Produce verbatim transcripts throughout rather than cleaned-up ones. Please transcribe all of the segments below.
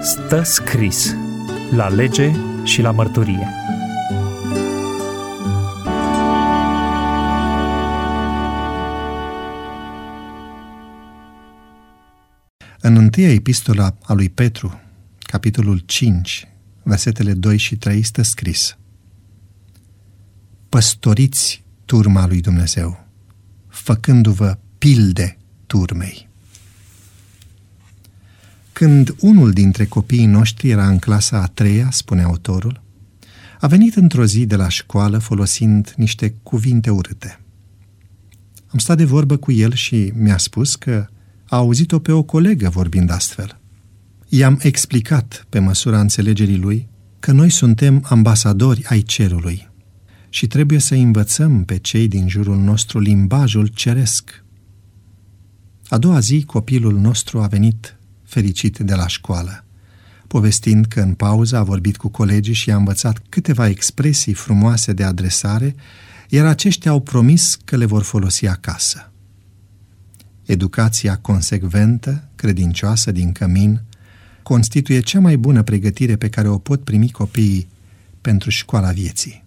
Stă scris la lege și la mărturie. În întâia epistola a lui Petru, capitolul cinci, versetele doi și trei, stă scris: păstoriți turma lui Dumnezeu, făcându-vă pilde turmei. Când unul dintre copiii noștri era în clasa a treia, spune autorul, a venit într-o zi de la școală folosind niște cuvinte urâte. Am stat de vorbă cu el și mi-a spus că a auzit-o pe o colegă vorbind astfel. I-am explicat, pe măsura înțelegerii lui, că noi suntem ambasadori ai cerului și trebuie să învățăm pe cei din jurul nostru limbajul ceresc. A doua zi, copilul nostru a venit fericit de la școală, povestind că în pauză a vorbit cu colegii și a învățat câteva expresii frumoase de adresare, iar aceștia au promis că le vor folosi acasă. Educația consecventă, credincioasă din cămin, constituie cea mai bună pregătire pe care o pot primi copiii pentru școala vieții.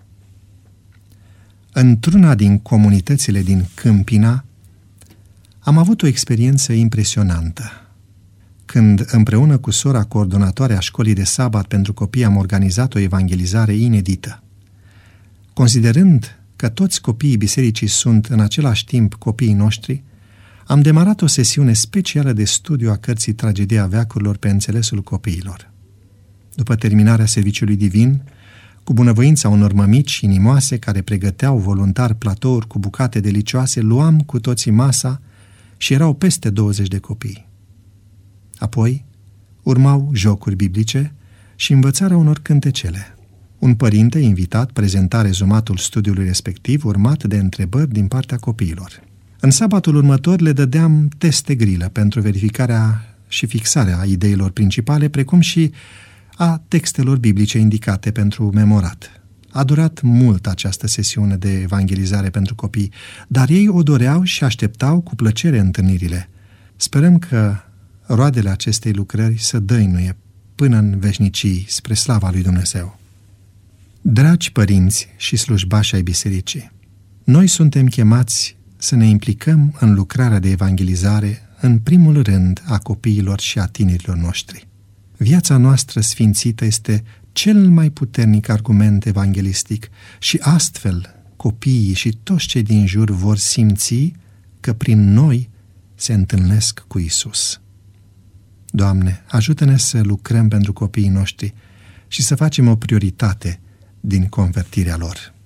Într-una din comunitățile din Câmpina am avut o experiență impresionantă. Când împreună cu sora coordonatoare a școlii de sabat pentru copii am organizat o evangelizare inedită. Considerând că toți copiii bisericii sunt în același timp copiii noștri, am demarat o sesiune specială de studiu a cărții Tragedia veacurilor pe înțelesul copiilor. După terminarea serviciului divin, cu bunăvoința unor mămici inimoase care pregăteau voluntar platouri cu bucate delicioase, luam cu toții masa și erau peste douăzeci de copii. Apoi urmau jocuri biblice și învățarea unor cântecele. Un părinte invitat prezenta rezumatul studiului respectiv, urmat de întrebări din partea copiilor. În sabatul următor le dădeam teste grilă pentru verificarea și fixarea ideilor principale, precum și a textelor biblice indicate pentru memorat. A durat mult această sesiune de evangelizare pentru copii, dar ei o doreau și așteptau cu plăcere întâlnirile. Sperăm că roadele acestei lucrări să dăinuie până în veșnicii spre slava lui Dumnezeu. Dragi părinți și slujbași ai bisericii, noi suntem chemați să ne implicăm în lucrarea de evangelizare, în primul rând a copiilor și a tinerilor noștri. Viața noastră sfințită este cel mai puternic argument evanghelistic și astfel copiii și toți cei din jur vor simți că prin noi se întâlnesc cu Isus. Doamne, ajută-ne să lucrăm pentru copiii noștri și să facem o prioritate din convertirea lor.